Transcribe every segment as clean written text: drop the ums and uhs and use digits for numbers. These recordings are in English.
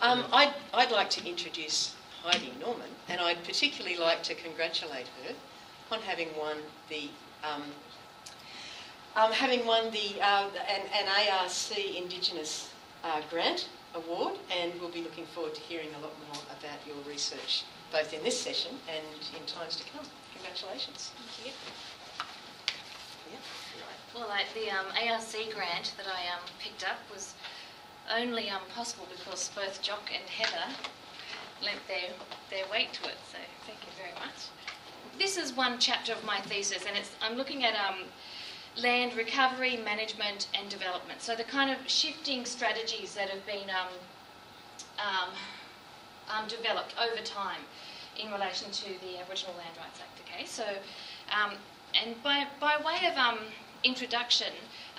I'd like to introduce Heidi Norman, and I'd particularly like to congratulate her on having won an ARC Indigenous Grant Award, and we'll be looking forward to hearing a lot more about your research, both in this session and in times to come. Congratulations. Thank you. Well, the ARC grant that I picked up was only possible because both Jock and Heather lent their weight to it, so thank you very much. This is one chapter of my thesis, and I'm looking at land recovery, management and development. So the kind of shifting strategies that have been developed over time in relation to the Aboriginal Land Rights Act. Okay, so and by way of introduction,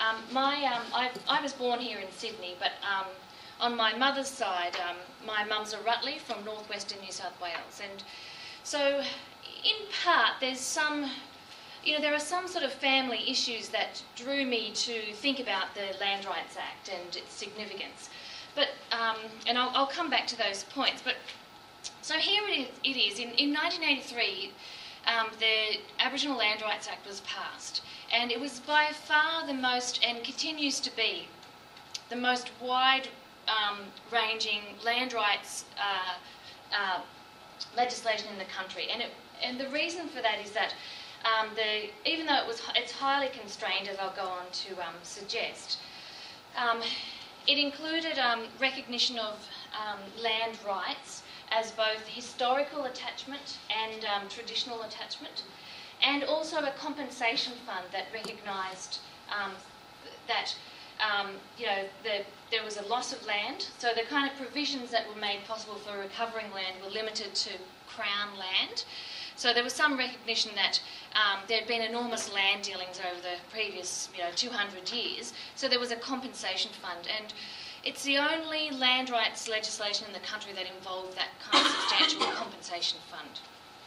I was born here in Sydney, but on my mother's side, my mum's a Rutley from northwestern New South Wales, and so in part there's some. There are some sort of family issues that drew me to think about the Land Rights Act and its significance. But, and I'll come back to those points. But so here it is. In 1983, the Aboriginal Land Rights Act was passed, and it was by far the most, and continues to be, the most wide-ranging land rights legislation in the country. And the reason for that is that even though it's highly constrained, as I'll go on to suggest, it included recognition of land rights as both historical attachment and traditional attachment, and also a compensation fund that recognised that there was a loss of land. So the kind of provisions that were made possible for recovering land were limited to Crown land. So there was some recognition that there had been enormous land dealings over the previous 200 years, so there was a compensation fund, and it's the only land rights legislation in the country that involved that kind of substantial compensation fund.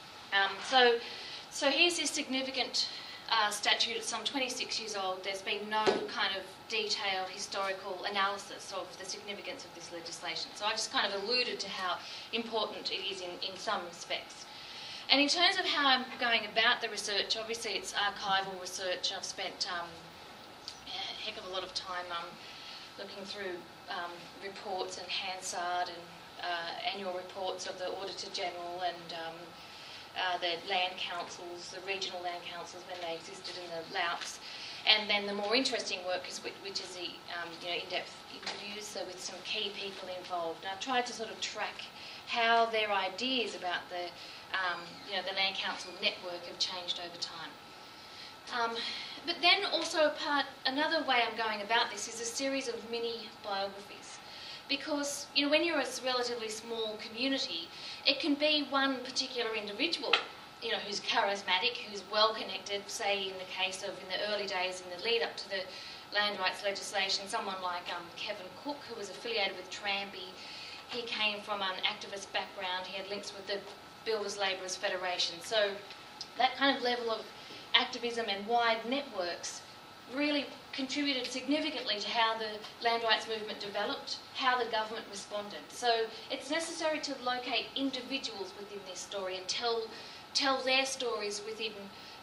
So here's this significant statute. It's some 26 years old. There's been no kind of detailed historical analysis of the significance of this legislation. So I just kind of alluded to how important it is in some respects. And in terms of how I'm going about the research, obviously it's archival research. I've spent a heck of a lot of time looking through reports and Hansard and annual reports of the Auditor General and the land councils, the regional land councils when they existed in the Louts. And then the more interesting work is which is the in-depth interviews, so with some key people involved. And I've tried to sort of track how their ideas about the land council network have changed over time. But then also another way I'm going about this is a series of mini biographies, because when you're a relatively small community, it can be one particular individual, who's charismatic, who's well connected. Say in the case of in the early days, in the lead up to the land rights legislation, someone like Kevin Cook, who was affiliated with Tranby. He came from an activist background. He had links with the Builders Labourers Federation. So that kind of level of activism and wide networks really contributed significantly to how the land rights movement developed, how the government responded. So it's necessary to locate individuals within this story and tell their stories within,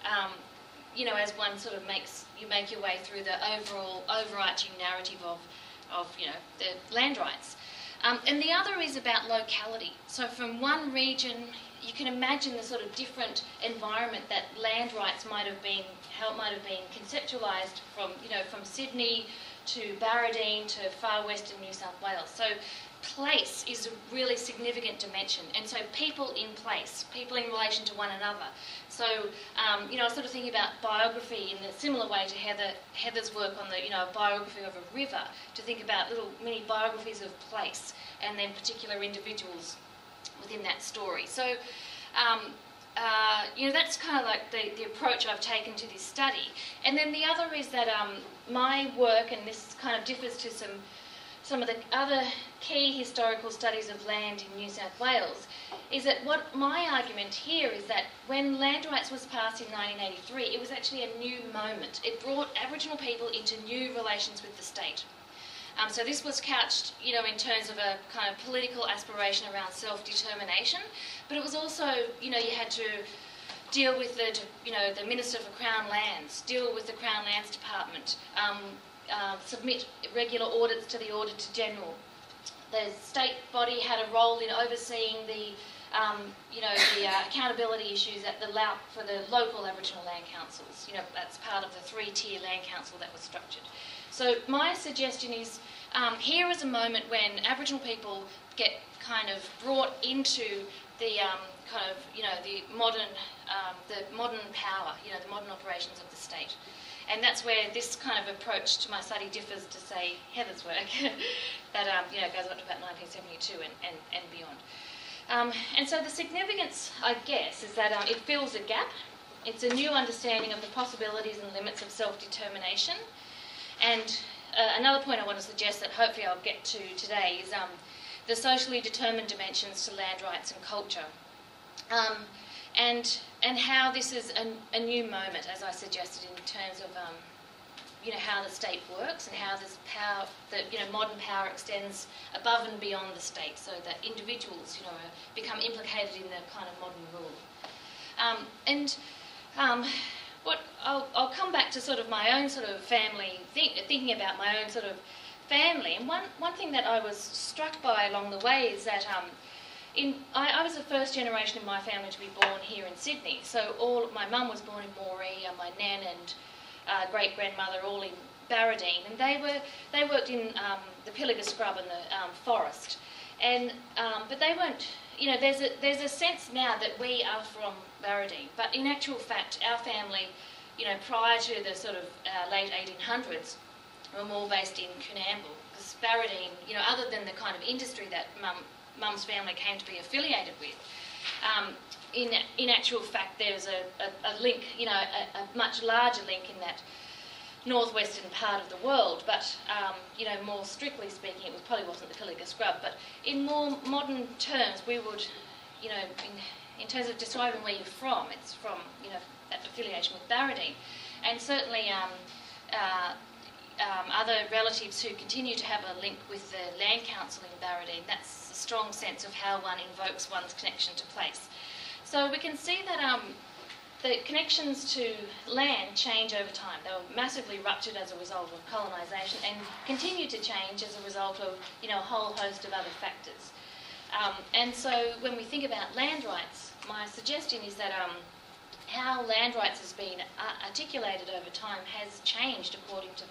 as one sort of make your way through the overall overarching narrative of the land rights. And the other is about locality. So from one region, you can imagine the sort of different environment that land rights might have been conceptualised from Sydney to Barradine to far western New South Wales. So place is a really significant dimension, and so people in place, people in relation to one another. So I was sort of thinking about biography in a similar way to Heather's work on the biography of a river, to think about little mini biographies of place and then particular individuals within that story. So that's kind of like the approach I've taken to this study. And then the other is that my work, and this kind of differs to some of the other key historical studies of land in New South Wales, is that what my argument here is that when land rights was passed in 1983, it was actually a new moment. It brought Aboriginal people into new relations with the state. So this was couched, in terms of a kind of political aspiration around self-determination, but it was also, you had to deal with the Minister for Crown Lands, deal with the Crown Lands Department, submit regular audits to the Auditor General. The state body had a role in overseeing the accountability issues for the local Aboriginal land councils. That's part of the 3-tier land council that was structured. So my suggestion is, here is a moment when Aboriginal people get kind of brought into the the modern power, the modern operations of the state. And that's where this kind of approach to my study differs to, say, Heather's work, that goes up to about 1972 and beyond. And so the significance, I guess, is that it fills a gap. It's a new understanding of the possibilities and limits of self-determination. And another point I want to suggest that hopefully I'll get to today is the socially determined dimensions to land rights and culture. And how this is a new moment, as I suggested, in terms of how the state works and how this power, modern power extends above and beyond the state, so that individuals, become implicated in the kind of modern rule. I'll come back to sort of my own sort of family, thinking about my own sort of family. And one thing that I was struck by along the way is that I was the first generation in my family to be born here in Sydney. So my mum was born in Moree, my nan and great-grandmother all in Barradine, and they worked in the Pilliga scrub and the forest. But they weren't. There's a sense now that we are from Barradine, but in actual fact, our family, prior to the sort of late 1800s, were more based in Coonamble, because Barradine, other than the kind of industry that Mum's family came to be affiliated with, in actual fact, there's a link, a much larger link in that northwestern part of the world, but more strictly speaking, it probably wasn't the Pilliga scrub, but in more modern terms, we would, in terms of describing where you're from, it's from, that affiliation with Barradine. And certainly other relatives who continue to have a link with the land council in Barradine, that's a strong sense of how one invokes one's connection to place. So we can see that the connections to land change over time. They were massively ruptured as a result of colonisation and continue to change as a result of a whole host of other factors. And so when we think about land rights, my suggestion is that how land rights has been articulated over time has changed according to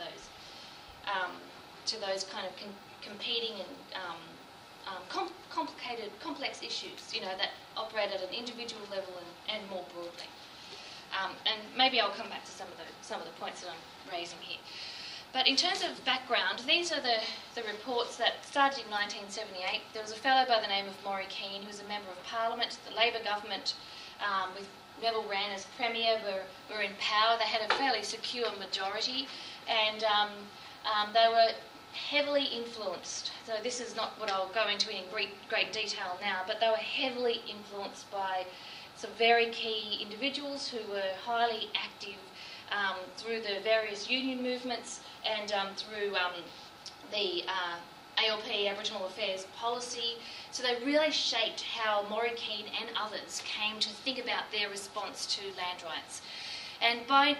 those kind of competing and complex issues, that operate at an individual level and more broadly. And maybe I'll come back to some of the points that I'm raising here. But in terms of background, these are the reports that started in 1978. There was a fellow by the name of Maurie Keane, who was a member of Parliament. The Labor government, with Neville Wran as Premier, were in power. They had a fairly secure majority, and they were heavily influenced. So this is not what I'll go into in great detail now, but they were heavily influenced by some very key individuals who were highly active through the various union movements and through the ALP, Aboriginal Affairs policy. So they really shaped how Maurie Keane and others came to think about their response to land rights. And by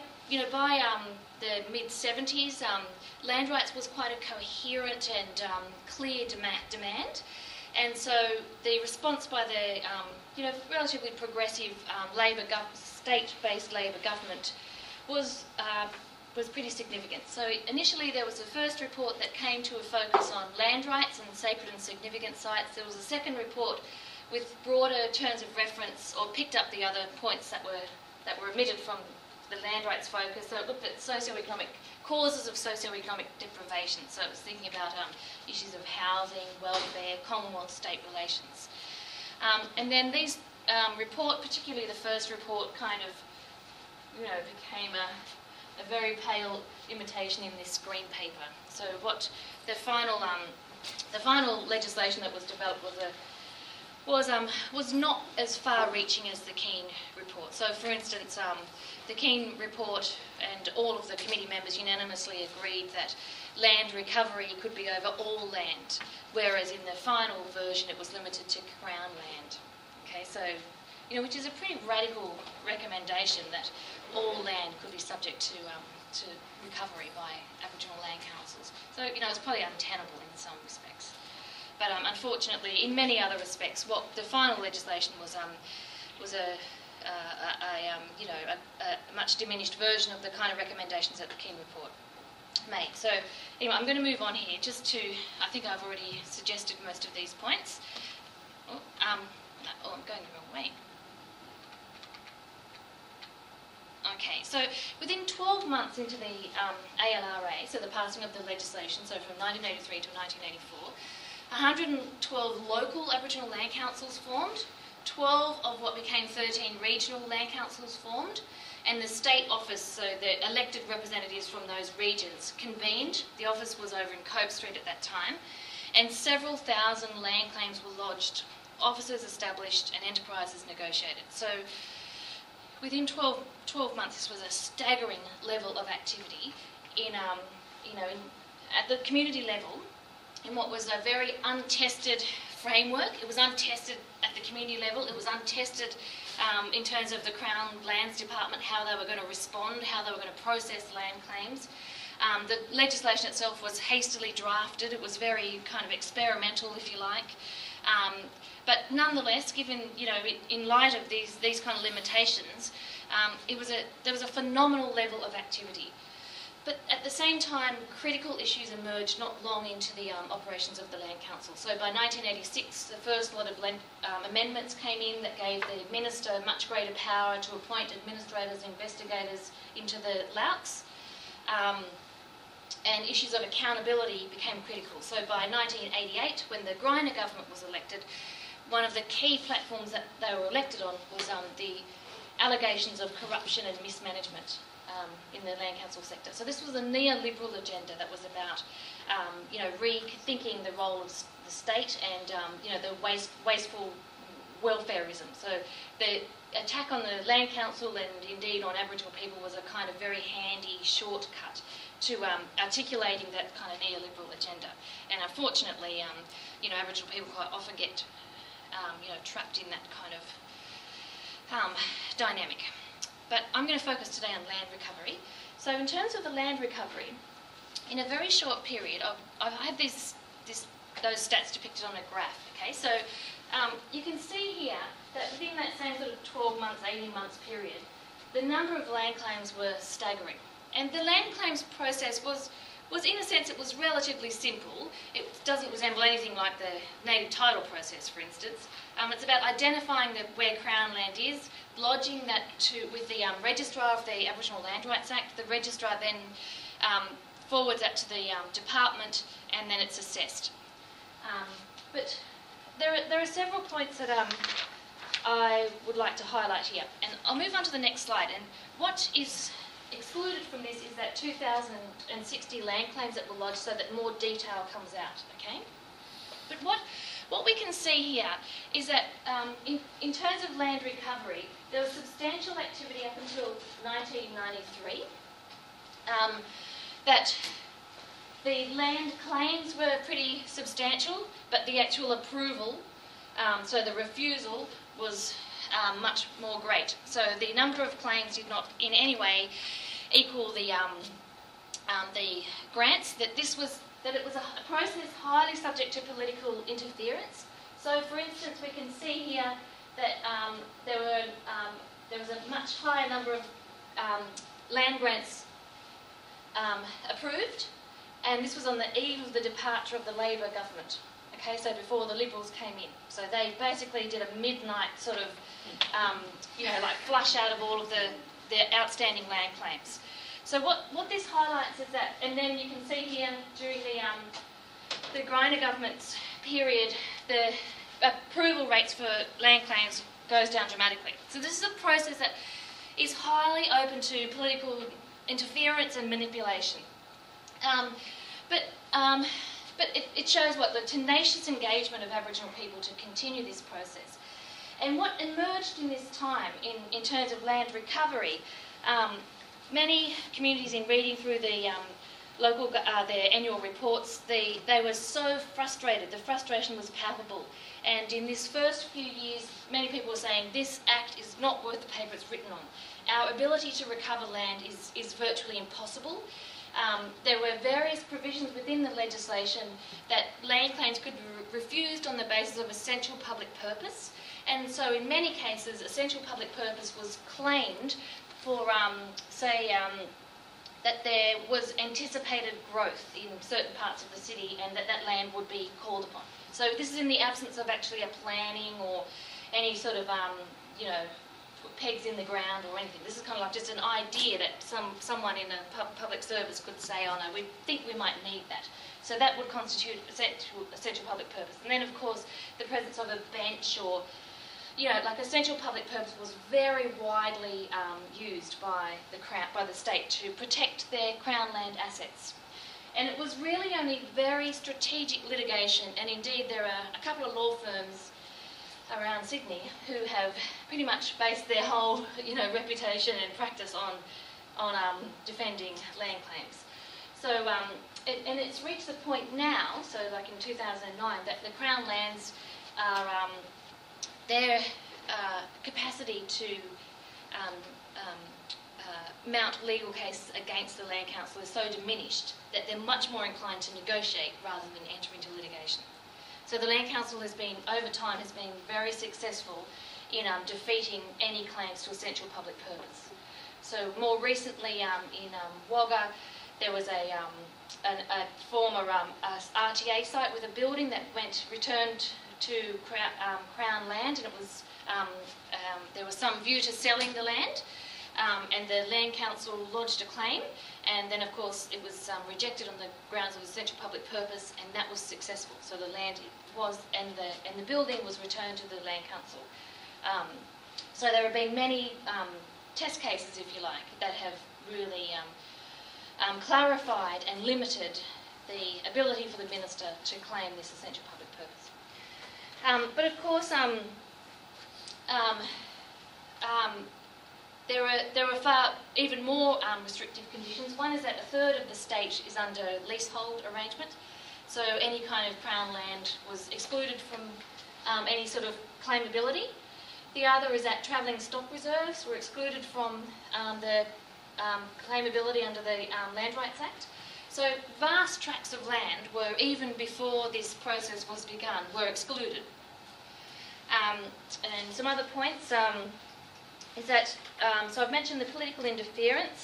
the mid-70s, land rights was quite a coherent and clear demand. And so the response by the relatively progressive state-based Labor government was pretty significant. So initially there was the first report that came to a focus on land rights and sacred and significant sites. There was a second report with broader terms of reference, or picked up the other points that were omitted from the land rights focus. So it looked at socioeconomic causes of socioeconomic deprivation. So it was thinking about issues of housing, welfare, Commonwealth-state relations. And then these particularly the first report, kind of, became a very pale imitation in this green paper. So what the final legislation that was developed was not as far-reaching as the Keane report. So, for instance, the Keane report and all of the committee members unanimously agreed that land recovery could be over all land, whereas in the final version it was limited to Crown land. Okay, so, which is a pretty radical recommendation that all land could be subject to recovery by Aboriginal land councils. So, it's probably untenable in some respects. But unfortunately, in many other respects, what the final legislation was a much diminished version of the kind of recommendations that the Keane report made. So anyway, I'm going to move on here just to, I think I've already suggested most of these points. I'm going the wrong way. Okay, so within 12 months into the ALRA, so the passing of the legislation, so from 1983 to 1984, 112 local Aboriginal land councils formed, 12 of what became 13 regional land councils formed, and the state office, so the elected representatives from those regions, convened. The office was over in Cope Street at that time, and several thousand land claims were lodged, offices established, and enterprises negotiated. So within 12 months, this was a staggering level of activity at the community level, in what was a very untested framework. It was untested at the community level. It was untested in terms of the Crown Lands Department, how they were going to respond, how they were going to process land claims. The legislation itself was hastily drafted. It was very kind of experimental, if you like. But nonetheless, given, in light of these kind of limitations, there was a phenomenal level of activity. But at the same time, critical issues emerged not long into the operations of the Land Council. So by 1986, the first lot of amendments came in that gave the Minister much greater power to appoint administrators, investigators into the LAUCs. And issues of accountability became critical. So by 1988, when the Greiner government was elected, one of the key platforms that they were elected on was the allegations of corruption and mismanagement in the land council sector. So this was a neoliberal agenda that was about, rethinking the role of the state and, the wasteful welfareism. So the attack on the land council and indeed on Aboriginal people was a kind of very handy shortcut to articulating that kind of neoliberal agenda. And unfortunately, Aboriginal people quite often get, trapped in that kind of dynamic. But I'm going to focus today on land recovery. So in terms of the land recovery, in a very short period, I have those stats depicted on a graph. Okay, so you can see here that within that same sort of 12 months, 18 months period, the number of land claims were staggering. And the land claims process was in a sense, it was relatively simple. It doesn't resemble anything like the native title process, for instance. It's about identifying where Crown land is, lodging that with the Registrar of the Aboriginal Land Rights Act. The Registrar then forwards that to the department, and then it's assessed. But there are several points that I would like to highlight here. And I'll move on to the next slide. And what is excluded from this is that 2,060 land claims that were lodged, so that more detail comes out, okay? But what we can see here is that in terms of land recovery, there was substantial activity up until 1993, that the land claims were pretty substantial, but the actual approval, so the refusal, was much more great. So the number of claims did not in any way equal the grants. That it was a process highly subject to political interference. So, for instance, we can see here that there was a much higher number of land grants approved, and this was on the eve of the departure of the Labor government. Okay, so before the Liberals came in. So they basically did a midnight sort of, flush out of all of the outstanding land claims. So what this highlights is that, and then you can see here during the Greiner government's period, the approval rates for land claims goes down dramatically. So this is a process that is highly open to political interference and manipulation. But it shows what the tenacious engagement of Aboriginal people to continue this process. And what emerged in this time in terms of land recovery, many communities, in reading through the their annual reports, they were so frustrated. The frustration was palpable. And in this first few years, many people were saying, this act is not worth the paper it's written on. Our ability to recover land is virtually impossible. There were various provisions within the legislation that land claims could be refused on the basis of essential public purpose. And so in many cases, essential public purpose was claimed for, that there was anticipated growth in certain parts of the city and that land would be called upon. So this is in the absence of actually a planning or any sort of, put pegs in the ground or anything. This is kind of like just an idea that someone in a public service could say, oh no, we think we might need that. So that would constitute essential public purpose. And then, of course, the presence of a bench or, like essential public purpose was very widely used by the state to protect their Crown land assets. And it was really only very strategic litigation, and indeed there are a couple of law firms around Sydney who have pretty much based their whole, reputation and practice on defending land claims. So, and it's reached the point now, so like in 2009, that the Crown lands are their capacity to mount legal cases against the Land Council is so diminished that they're much more inclined to negotiate rather than enter into litigation. So the Land Council over time has been very successful in defeating any claims to essential public purpose. So more recently in Wagga, there was a former RTA site with a building that returned to Crown land, and it was there was some view to selling the land, and the Land Council lodged a claim, and then of course it was rejected on the grounds of essential public purpose, and that was successful. So the land and the building was returned to the Land Council. So there have been many test cases, if you like, that have really clarified and limited the ability for the minister to claim this essential public purpose. But of course, there are far even more restrictive conditions. One is that a third of the state is under leasehold arrangement, so any kind of Crown land was excluded from any sort of claimability. The other is that travelling stock reserves were excluded from the claimability under the Land Rights Act. So vast tracts of land were, even before this process was begun, were excluded. And some other points is that, so I've mentioned the political interference,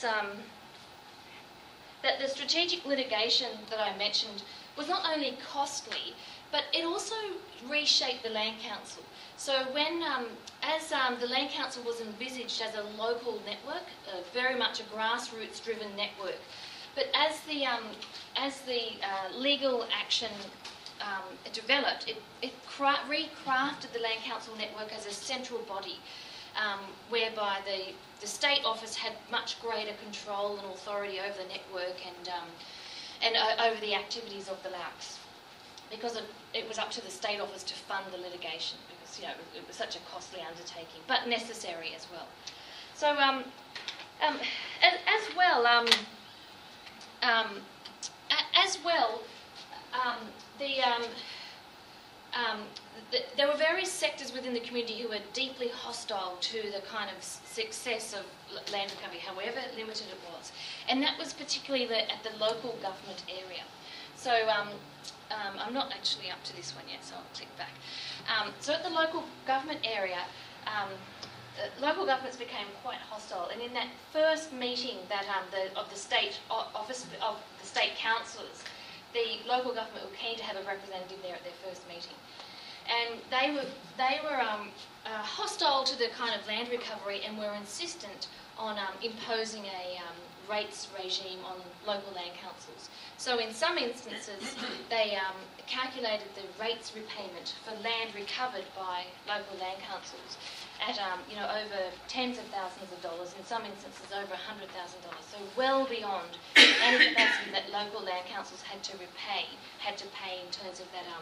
that the strategic litigation that I mentioned was not only costly, but it also reshaped the Land Council. So when, as the Land Council was envisaged as a local network, very much a grassroots-driven network, but as the legal action developed, it recrafted the Land Council network as a central body, whereby the state office had much greater control and authority over the network and over the activities of the LAUCs, because it was up to the state office to fund the litigation, because it was such a costly undertaking, but necessary as well. So there were various sectors within the community who were deeply hostile to the kind of success of land recovery, however limited it was. And that was particularly at the local government area. So I'm not actually up to this one yet, so I'll click back. So at the local government area, local governments became quite hostile, and in that first meeting that of the state office of the state councillors, the local government were keen to have a representative there at their first meeting, and they were hostile to the kind of land recovery and were insistent on imposing a rates regime on local land councils. So in some instances, they calculated the rates repayment for land recovered by local land councils at over tens of thousands of dollars, in some instances over $100,000. So well beyond any capacity that local land councils had to pay in terms of that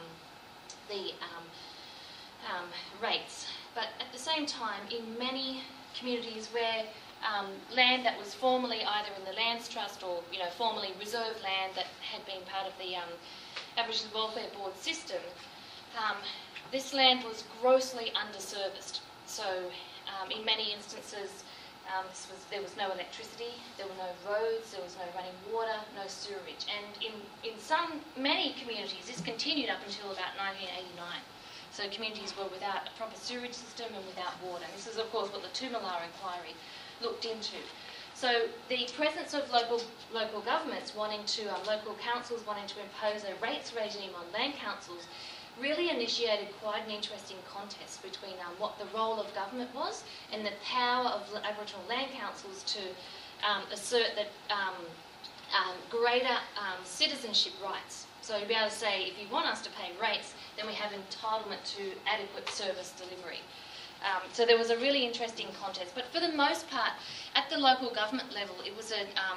rates. But at the same time, in many communities where land that was formerly either in the Lands Trust or formerly reserved land that had been part of the Aboriginal Welfare Board system, this land was grossly underserviced. So in many instances there was no electricity, there were no roads, there was no running water, no sewerage, and in many communities this continued up until about 1989. So communities were without a proper sewerage system and without water. And this is, of course, what the Toomelah inquiry looked into. So the presence of local governments wanting to, local councils wanting to impose a rates regime on land councils really initiated quite an interesting contest between what the role of government was and the power of Aboriginal land councils to assert that greater citizenship rights. So to be able to say, if you want us to pay rates, then we have entitlement to adequate service delivery. So there was a really interesting contest. But for the most part, at the local government level, it was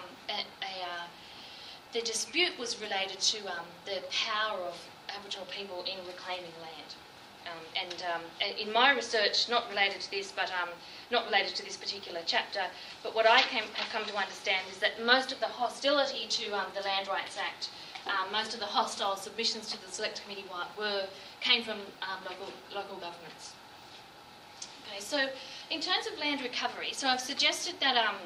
the dispute was related to the power of Aboriginal people in reclaiming land. In my research, not related to this, but not related to this particular chapter, but what I have come to understand is that most of the hostility to the Land Rights Act, most of the hostile submissions to the Select Committee came from local governments. Okay, so in terms of land recovery, so I've suggested that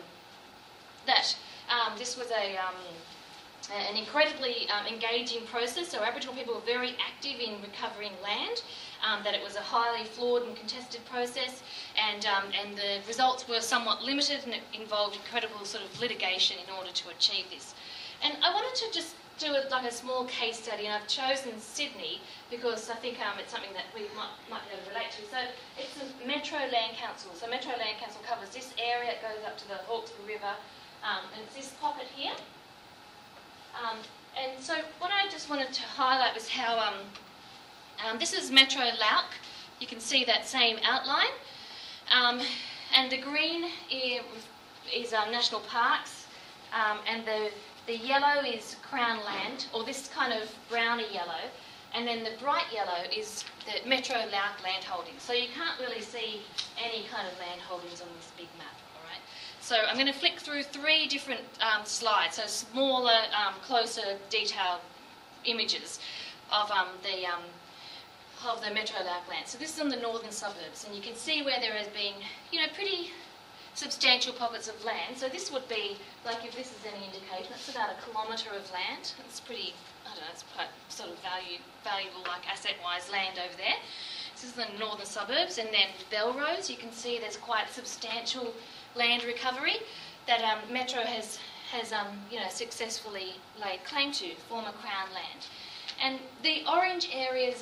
this was an incredibly engaging process. So Aboriginal people were very active in recovering land, that it was a highly flawed and contested process, and the results were somewhat limited, and it involved incredible sort of litigation in order to achieve this. And I wanted to just do a small case study, and I've chosen Sydney because I think it's something that we might be able to relate to. So it's the Metro Land Council. So Metro Land Council covers this area, it goes up to the Hawkesbury River, and it's this pocket here. And so what I just wanted to highlight was how this is Metro Lauk. You can see that same outline. And the green is national parks, and the yellow is Crown land, or this kind of browny yellow, and then the bright yellow is the Metro Lauk land holdings. So you can't really see any kind of land holdings on this big map, all right? So I'm going to flick through 3 different slides, so smaller, closer, detailed images of the Metro Lauk land. So this is in the northern suburbs, and you can see where there has been, pretty substantial pockets of land. So this would be, like if this is any indication, it's about 1 kilometre of land. It's pretty, it's quite sort of valuable, like asset-wise land over there. This is the northern suburbs, and then Belrose, you can see there's quite substantial land recovery that Metro has successfully laid claim to, former Crown land. And the orange areas,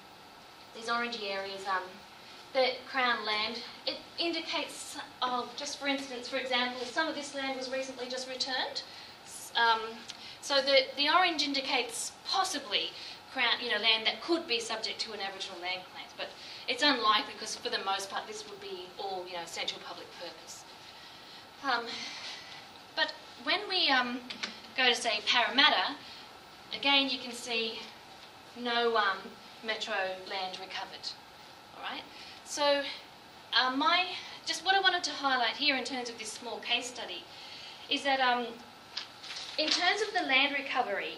the Crown land, it indicates, just for instance, for example, some of this land was recently just returned. So the orange indicates possibly Crown, land that could be subject to an Aboriginal land claim, but it's unlikely because for the most part this would be all, essential public purpose. But when we go to say Parramatta, again you can see no Metro land recovered. All right. So just what I wanted to highlight here in terms of this small case study is that in terms of the land recovery,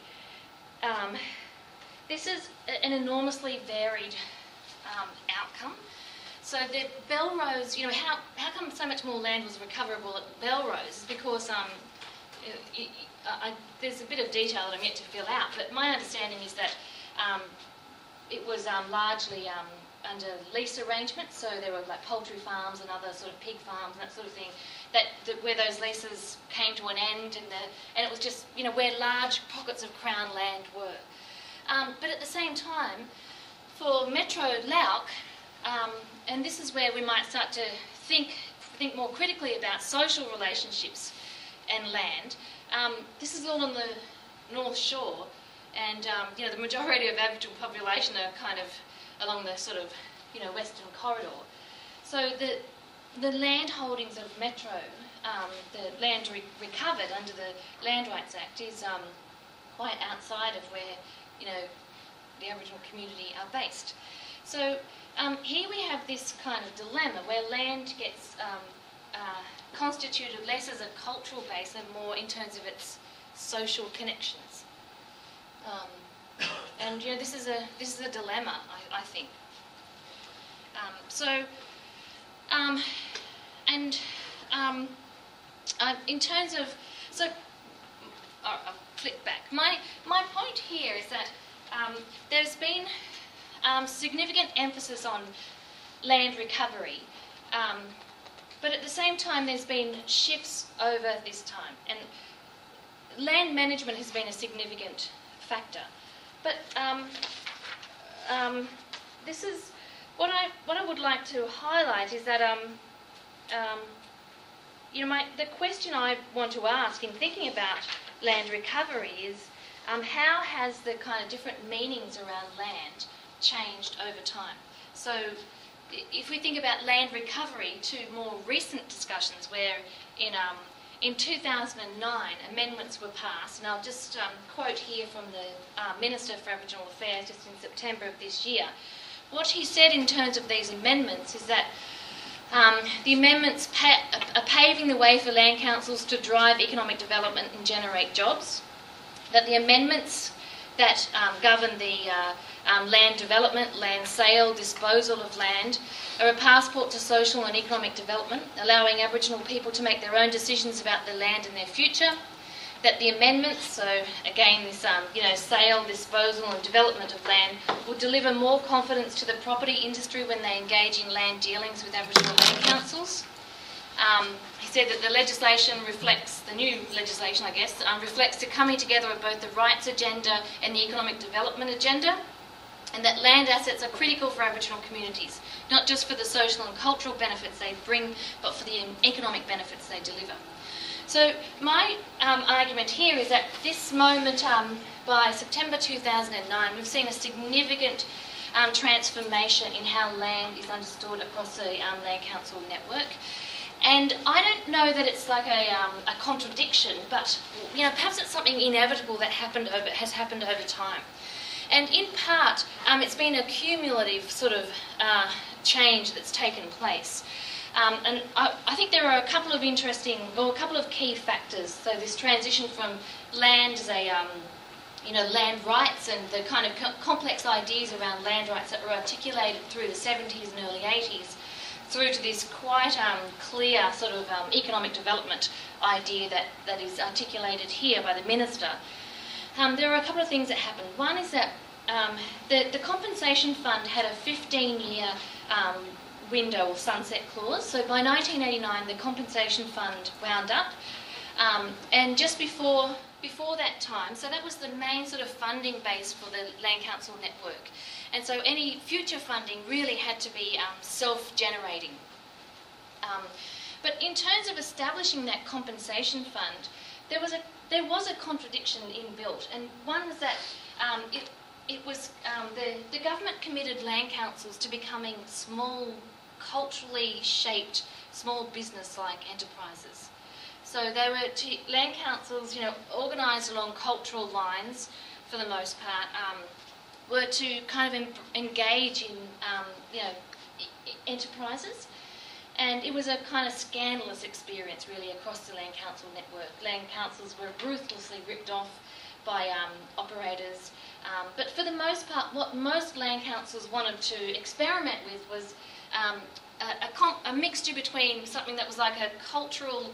this is an enormously varied outcome. So the Belrose, how come so much more land was recoverable at Belrose is because there's a bit of detail that I'm yet to fill out, but my understanding is that it was largely under lease arrangements, so there were like poultry farms and other sort of pig farms and that sort of thing, that where those leases came to an end, and it was just where large pockets of Crown land were. But at the same time, for Metro Lauk, and this is where we might start to think think more critically about social relationships and land, this is all on the North Shore, and the majority of Aboriginal population are kind of along the sort of western corridor. So the land holdings of Metro, the land recovered under the Land Rights Act, is quite outside of where the Aboriginal community are based. So here we have this kind of dilemma where land gets constituted less as a cultural base and more in terms of its social connections. And this is a dilemma, I think. In terms of I'll click back. My point here is that there's been significant emphasis on land recovery, but at the same time there's been shifts over this time, and land management has been a significant factor. But this is what I would like to highlight is that the question I want to ask in thinking about land recovery is how has the kind of different meanings around land changed over time? So if we think about land recovery to more recent discussions where in 2009 amendments were passed, and I'll just quote here from the Minister for Aboriginal Affairs just in September of this year. What he said in terms of these amendments is that the amendments are paving the way for land councils to drive economic development and generate jobs, that the amendments that govern the land development, land sale, disposal of land are a passport to social and economic development, allowing Aboriginal people to make their own decisions about their land and their future, that the amendments, so again this sale, disposal and development of land, will deliver more confidence to the property industry when they engage in land dealings with Aboriginal land councils. He said that the legislation reflects, the new legislation I guess, reflects the coming together of both the rights agenda and the economic development agenda, and that land assets are critical for Aboriginal communities, not just for the social and cultural benefits they bring, but for the economic benefits they deliver. So my argument here is that this moment, by September 2009, we've seen a significant transformation in how land is understood across the Land Council network. And I don't know that it's like a contradiction, but perhaps it's something inevitable that has happened over time. And in part, it's been a cumulative sort of change that's taken place. And I think there are a couple of a couple of key factors. So this transition from land as a, land rights and the kind of complex ideas around land rights that were articulated through the 70s and early 80s, through to this quite clear sort of economic development idea that is articulated here by the Minister. There are a couple of things that happened. One is that the compensation fund had a 15-year window or sunset clause. So by 1989, the compensation fund wound up, and just before that time, so that was the main sort of funding base for the Land Council network. And so any future funding really had to be self-generating. But in terms of establishing that compensation fund, there was a contradiction inbuilt, and one was that the government committed land councils to becoming small, culturally shaped, small business-like enterprises. So they were land councils, organised along cultural lines for the most part, were to kind of engage in, enterprises. And it was a kind of scandalous experience, really, across the Land Council network. Land councils were ruthlessly ripped off by operators. But for the most part, what most land councils wanted to experiment with was a mixture between something that was like a cultural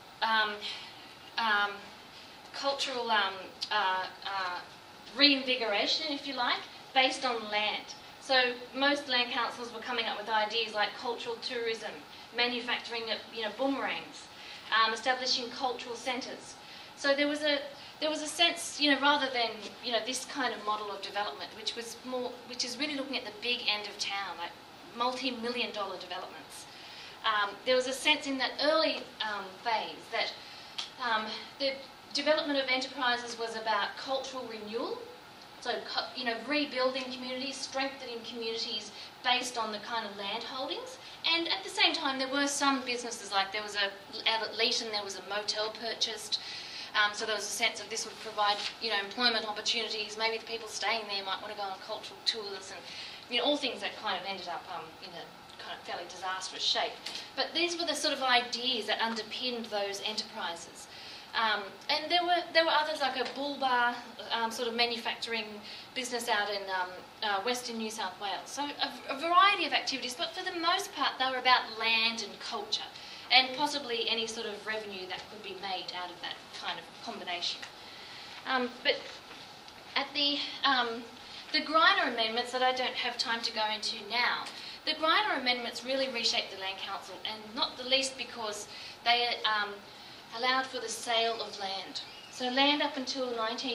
reinvigoration, if you like, based on land. So most land councils were coming up with ideas like cultural tourism, manufacturing boomerangs, establishing cultural centres. So there was a sense, rather than this kind of model of development, which is really looking at the big end of town, like multi-million-dollar developments. there was a sense in that early phase that the development of enterprises was about cultural renewal. So, rebuilding communities, strengthening communities based on the kind of land holdings. And at the same time, there were some businesses, like out at Leeton, there was a motel purchased. So there was a sense of this would provide, employment opportunities. Maybe the people staying there might want to go on cultural tours and, all things that kind of ended up in a kind of fairly disastrous shape. But these were the sort of ideas that underpinned those enterprises. And there were others, like a bull bar sort of manufacturing business out in Western New South Wales. So a variety of activities, but for the most part they were about land and culture, and possibly any sort of revenue that could be made out of that kind of combination. But at the Greiner amendments that I don't have time to go into now, the Greiner amendments really reshaped the Land Council, and not the least because they allowed for the sale of land. So land up until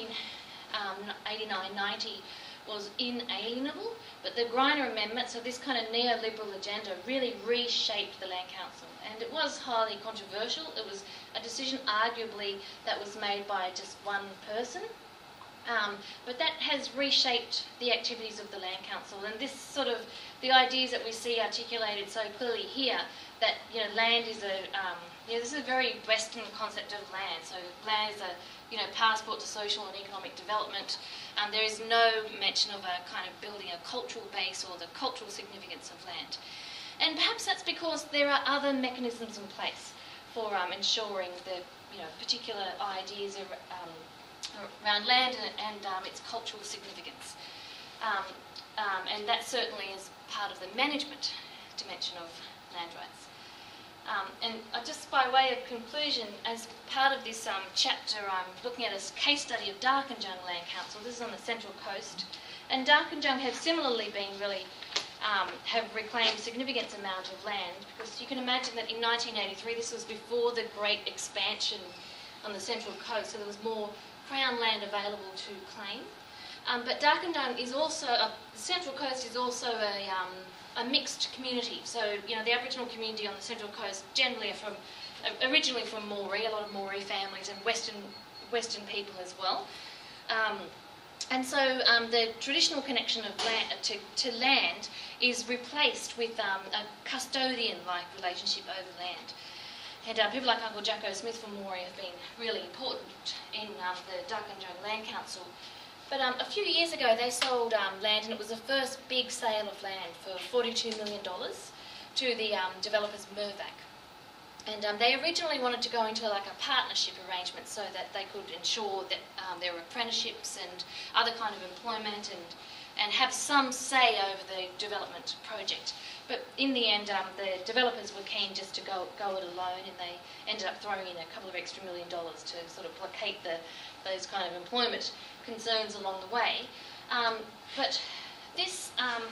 1989-90 was inalienable, but the Greiner Amendment, so this kind of neoliberal agenda, really reshaped the Land Council. And it was highly controversial. It was a decision arguably that was made by just one person. But that has reshaped the activities of the Land Council, and this sort of, the ideas that we see articulated so clearly here, that land is this is a very Western concept of land. So land is a passport to social and economic development. There is no mention of a kind of building a cultural base or the cultural significance of land, and perhaps that's because there are other mechanisms in place for ensuring the particular ideas around land and its cultural significance. And that certainly is part of the management dimension of land rights. And just by way of conclusion, as part of this chapter, I'm looking at a case study of Darkinjung Land Council. This is on the Central Coast. And Darkinjung have similarly been really, have reclaimed significant amount of land, because you can imagine that in 1983, this was before the great expansion on the Central Coast, so there was more Crown land available to claim. But Darkinjung is also, the Central Coast is also a mixed community. So, the Aboriginal community on the Central Coast generally are originally from Moree, a lot of Moree families, and Western people as well. And so the traditional connection of land to land is replaced with a custodian-like relationship over land. And people like Uncle Jacko Smith from Moree have been really important in the Darkinjung Land Council. But a few years ago they sold land, and it was the first big sale of land for $42 million to the developers Mirvac. And they originally wanted to go into like a partnership arrangement so that they could ensure that there were apprenticeships and other kind of employment and have some say over the development project. But in the end, the developers were keen just to go it alone, and they ended up throwing in a couple of extra $1 million to sort of placate those kind of employment concerns along the way. But this,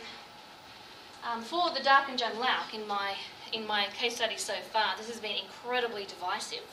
for the Darkinjung Lauk, in my case study so far, this has been incredibly divisive.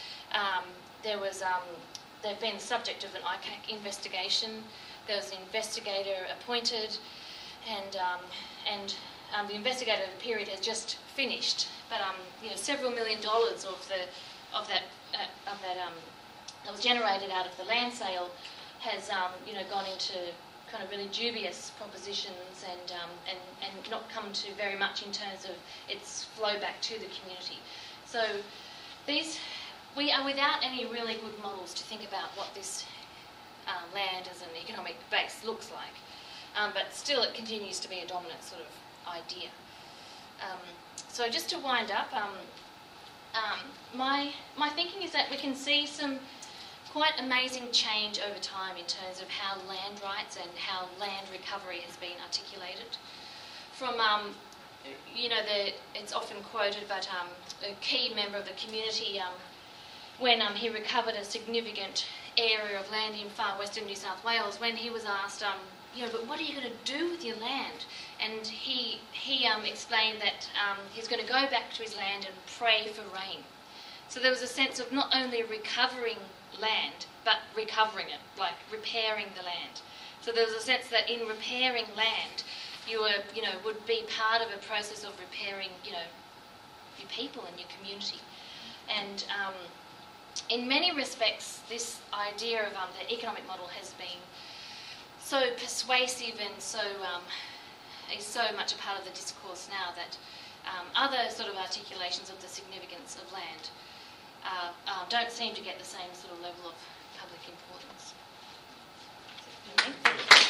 They've been the subject of an ICAC investigation. There was an investigator appointed, and the investigative period has just finished. But several $1 million of that that was generated out of the land sale has gone into kind of really dubious propositions and not come to very much in terms of its flow back to the community. So we are without any really good models to think about what this land as an economic base looks like. But still it continues to be a dominant sort of idea. So just to wind up, my thinking is that we can see some quite amazing change over time in terms of how land rights and how land recovery has been articulated. From, it's often quoted, but a key member of the community, when he recovered a significant area of land in far western New South Wales, when he was asked, but what are you going to do with your land? And he explained that he's going to go back to his land and pray for rain. So there was a sense of not only recovering land, but recovering it, like repairing the land. So there was a sense that in repairing land, you were, would be part of a process of repairing, your people and your community. And in many respects, this idea of the economic model has been so persuasive and is so much a part of the discourse now that other sort of articulations of the significance of land don't seem to get the same sort of level of public importance.